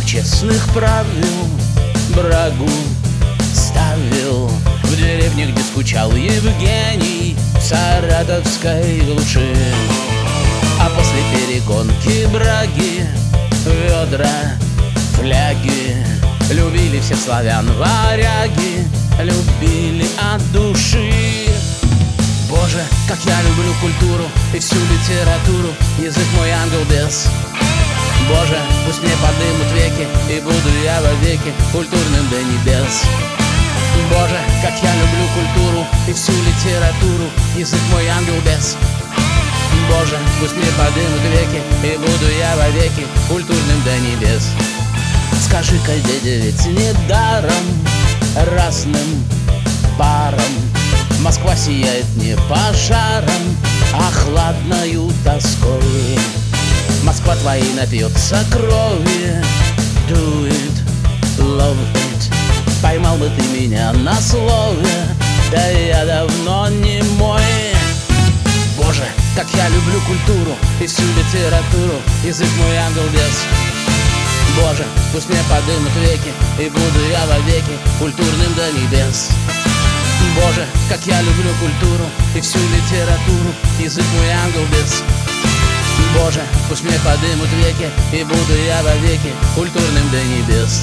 честных правил брагу ставил в деревне, где скучал Евгений в саратовской глуши. А после перегонки браги ведра, фляги любили всех славян варяги, любили от души. Боже, как я люблю культуру и всю литературу, язык мой ангел без. Боже, пусть мне подымут веки, и буду я вовеки культурным до небес. Боже, как я люблю культуру и всю литературу, язык мой ангел без. Боже, пусть мне подымут веки, и буду я вовеки культурным до небес. Скажи-ка, дядя, ведь недаром разным паром Москва сияет не пожаром, а хладною тоской. Москва твоей напьется крови. Do it, love it. Поймал бы ты меня на слове, да я давно не мой. Боже, как я люблю культуру и всю литературу, язык мой ангел без. Боже, пусть мне подымут веки, и буду я вовеки культурным до небес. Боже, как я люблю культуру и всю литературу, язык мой ангел без. Боже, пусть мне подымут веки, и буду я вовеки культурным до небес.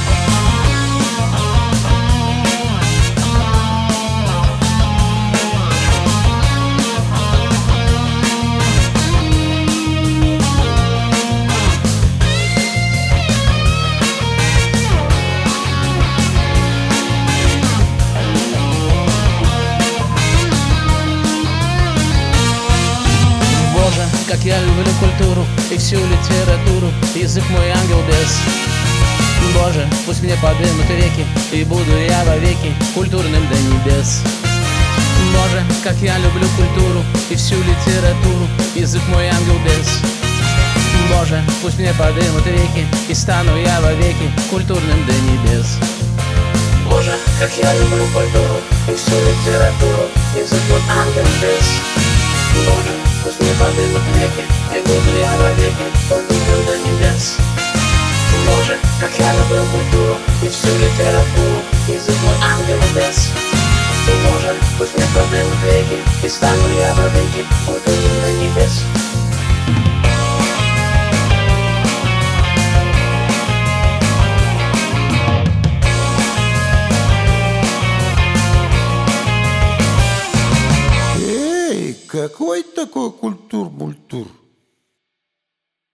Как я люблю культуру и всю литературу, язык мой ангел без. Боже, пусть мне подымут веки, и буду я вовеки культурным до небес. Боже, как я люблю культуру и всю литературу, язык мой ангел без. Боже, пусть мне подымут веки, и стану я вовеки культурным до небес. Боже, как я люблю культуру и всю литературу, язык мой ангел без. Боже, пусть мне подымут веки, и буду я вовеки культурным до небес. Боже, как я люблю культуру и всю литературу, язык мой ангел без. Боже, пусть мне подымут веки, и стану я вовеки культурным до небес. Какой такой культур-мультур?